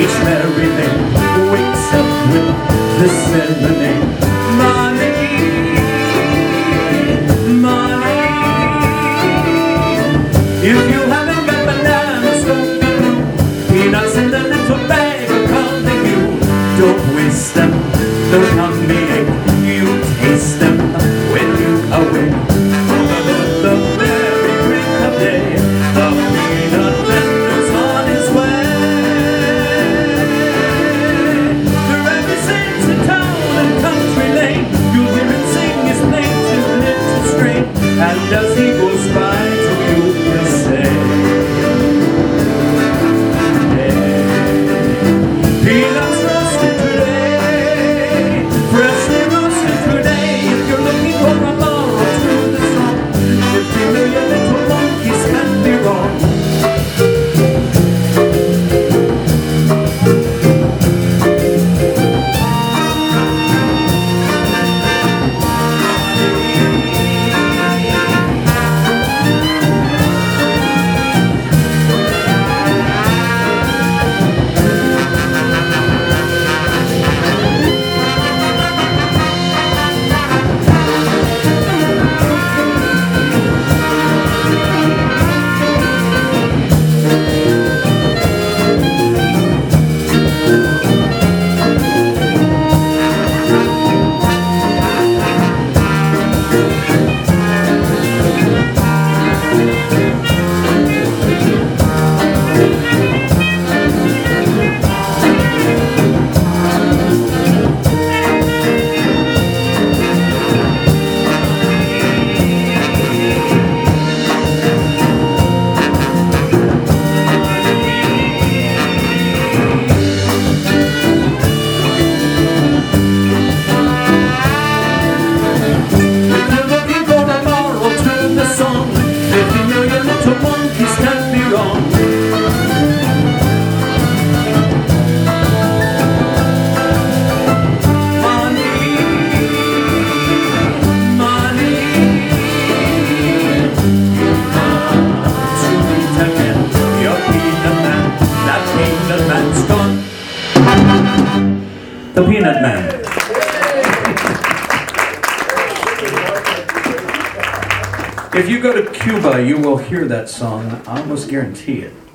Each merry man wakes up with the serenade. Money, money. If you haven't got bananas, don't be blue. Peanuts in the little bag are calling you. Don't waste them, don't come me ache. You taste them when you awake. The very break of day, the peanut vendor's on his way. Through every city, town and country lane, you'll hear him sing his plaintive little strain. And as he goes by to you, he'll say, peanuts roasted today, freshly roasted today. If you're looking for a moral to the song, 50 million little monkeys can't be wrong. The Peanut Man. If you go to Cuba, you will hear that song. I almost guarantee it.